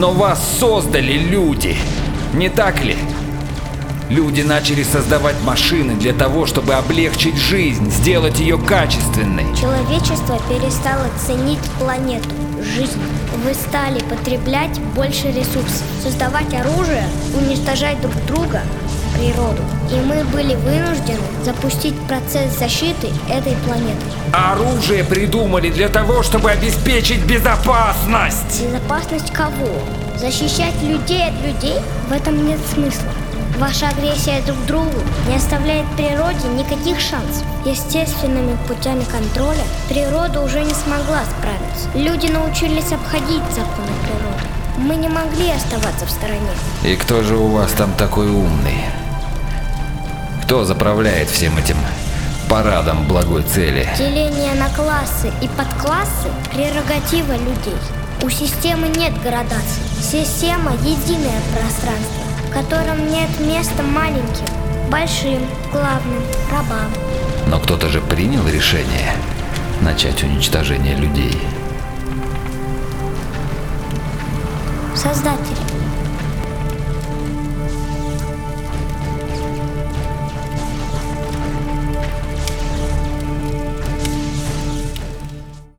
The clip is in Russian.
Но вас создали люди, не так ли? Люди начали создавать машины для того, чтобы облегчить жизнь, сделать ее качественной. Человечество перестало ценить планету, жизнь. Вы стали потреблять больше ресурсов, создавать оружие, уничтожать друг друга, природу. И мы были вынуждены запустить процесс защиты этой планеты. Оружие придумали для того, чтобы обеспечить безопасность. Безопасность кого? Защищать людей от людей? В этом нет смысла. Ваша агрессия друг к другу не оставляет природе никаких шансов. Естественными путями контроля природа уже не смогла справиться. Люди научились обходить законы природы. Мы не могли оставаться в стороне. И кто же у вас там такой умный? Кто заправляет всем этим парадом благой цели? Деление на классы и подклассы – прерогатива людей. У системы нет градаций. Система – единое пространство, в котором нет места маленьким, большим, главным, рабам. Но кто-то же принял решение начать уничтожение людей. Создатели.